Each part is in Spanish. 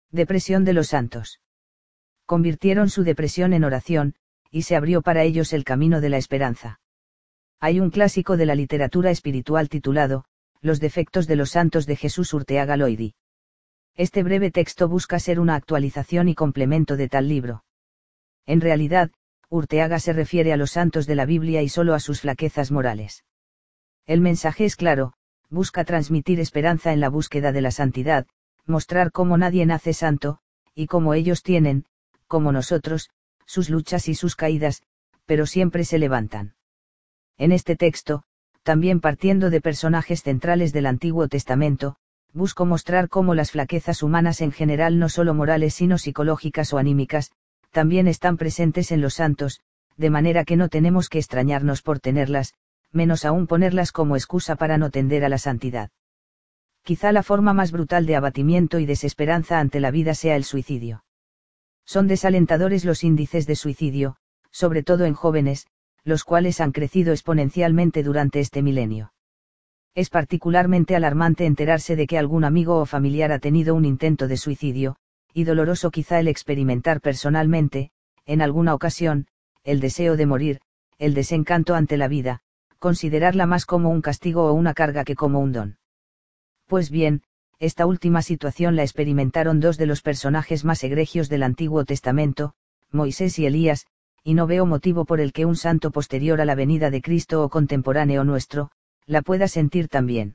Depresión de los santos. Convirtieron su depresión en oración, y se abrió para ellos el camino de la esperanza. Hay un clásico de la literatura espiritual titulado, Los defectos de los santos de Jesús Urteaga Loidi. Este breve texto busca ser una actualización y complemento de tal libro. En realidad, Urteaga se refiere a los santos de la Biblia y solo a sus flaquezas morales. El mensaje es claro, busca transmitir esperanza en la búsqueda de la santidad, mostrar cómo nadie nace santo, y cómo ellos tienen, como nosotros, sus luchas y sus caídas, pero siempre se levantan. En este texto, también partiendo de personajes centrales del Antiguo Testamento, busco mostrar cómo las flaquezas humanas en general, no solo morales sino psicológicas o anímicas, también están presentes en los santos, de manera que no tenemos que extrañarnos por tenerlas, menos aún ponerlas como excusa para no tender a la santidad. Quizá la forma más brutal de abatimiento y desesperanza ante la vida sea el suicidio. Son desalentadores los índices de suicidio, sobre todo en jóvenes, los cuales han crecido exponencialmente durante este milenio. Es particularmente alarmante enterarse de que algún amigo o familiar ha tenido un intento de suicidio, y doloroso quizá el experimentar personalmente, en alguna ocasión, el deseo de morir, el desencanto ante la vida, considerarla más como un castigo o una carga que como un don. Pues bien, esta última situación la experimentaron dos de los personajes más egregios del Antiguo Testamento, Moisés y Elías, y no veo motivo por el que un santo posterior a la venida de Cristo o contemporáneo nuestro, la pueda sentir también.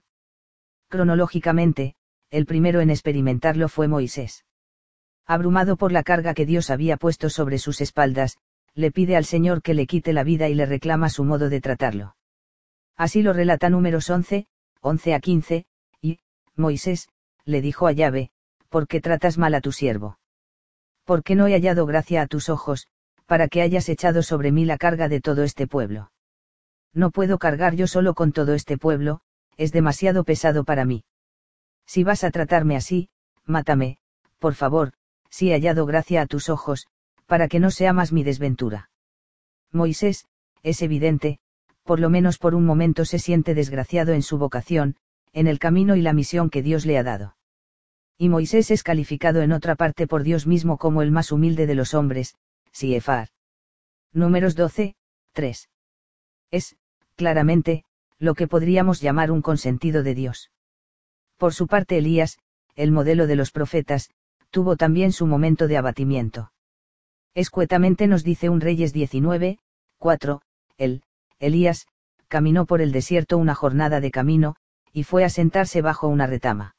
Cronológicamente, el primero en experimentarlo fue Moisés. Abrumado por la carga que Dios había puesto sobre sus espaldas, le pide al Señor que le quite la vida y le reclama su modo de tratarlo. Así lo relata Números 11 a 15, y, Moisés, le dijo a Yahvé, ¿por qué tratas mal a tu siervo? ¿Por qué no he hallado gracia a tus ojos, para que hayas echado sobre mí la carga de todo este pueblo? No puedo cargar yo solo con todo este pueblo, es demasiado pesado para mí. Si vas a tratarme así, mátame, por favor, si he hallado gracia a tus ojos, para que no sea más mi desventura. Moisés, es evidente, por lo menos por un momento se siente desgraciado en su vocación, en el camino y la misión que Dios le ha dado. Y Moisés es calificado en otra parte por Dios mismo como el más humilde de los hombres, Siefar. Números 12, 3. Es, claramente, lo que podríamos llamar un consentido de Dios. Por su parte Elías, el modelo de los profetas, tuvo también su momento de abatimiento. Escuetamente nos dice un Reyes 19, 4, Elías, caminó por el desierto una jornada de camino, y fue a sentarse bajo una retama.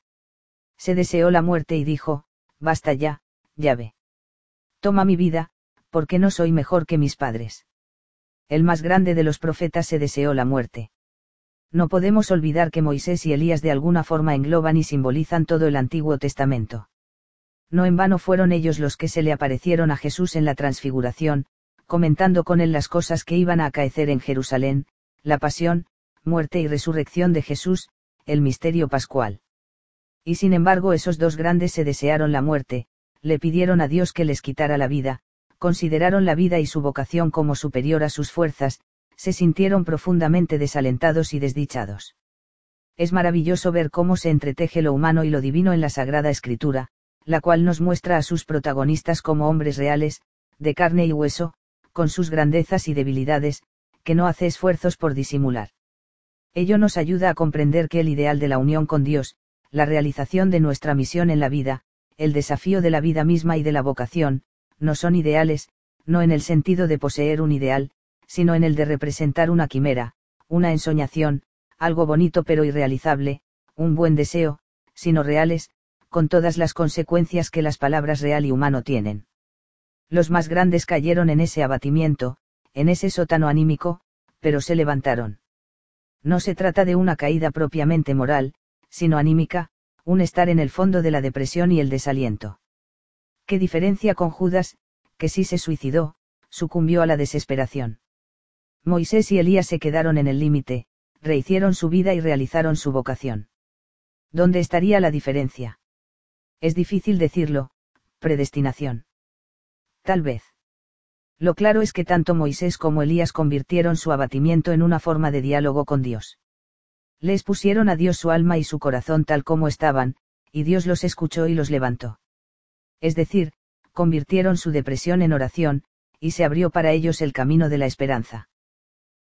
Se deseó la muerte y dijo, basta ya, Yahvé. Toma mi vida, porque no soy mejor que mis padres. El más grande de los profetas se deseó la muerte. No podemos olvidar que Moisés y Elías de alguna forma engloban y simbolizan todo el Antiguo Testamento. No en vano fueron ellos los que se le aparecieron a Jesús en la Transfiguración, comentando con él las cosas que iban a acaecer en Jerusalén, la pasión, muerte y resurrección de Jesús, el misterio pascual. Y sin embargo esos dos grandes se desearon la muerte, le pidieron a Dios que les quitara la vida, consideraron la vida y su vocación como superior a sus fuerzas, se sintieron profundamente desalentados y desdichados. Es maravilloso ver cómo se entreteje lo humano y lo divino en la Sagrada Escritura, la cual nos muestra a sus protagonistas como hombres reales, de carne y hueso, con sus grandezas y debilidades, que no hace esfuerzos por disimular. Ello nos ayuda a comprender que el ideal de la unión con Dios, la realización de nuestra misión en la vida, el desafío de la vida misma y de la vocación, no son ideales, no en el sentido de poseer un ideal, sino en el de representar una quimera, una ensoñación, algo bonito pero irrealizable, un buen deseo, sino reales, con todas las consecuencias que las palabras real y humano tienen. Los más grandes cayeron en ese abatimiento, en ese sótano anímico, pero se levantaron. No se trata de una caída propiamente moral, sino anímica, un estar en el fondo de la depresión y el desaliento. ¿Qué diferencia con Judas, que sí se suicidó, sucumbió a la desesperación? Moisés y Elías se quedaron en el límite, rehicieron su vida y realizaron su vocación. ¿Dónde estaría la diferencia? Es difícil decirlo, predestinación. Tal vez. Lo claro es que tanto Moisés como Elías convirtieron su abatimiento en una forma de diálogo con Dios. Le expusieron a Dios su alma y su corazón tal como estaban, y Dios los escuchó y los levantó. Es decir, convirtieron su depresión en oración, y se abrió para ellos el camino de la esperanza.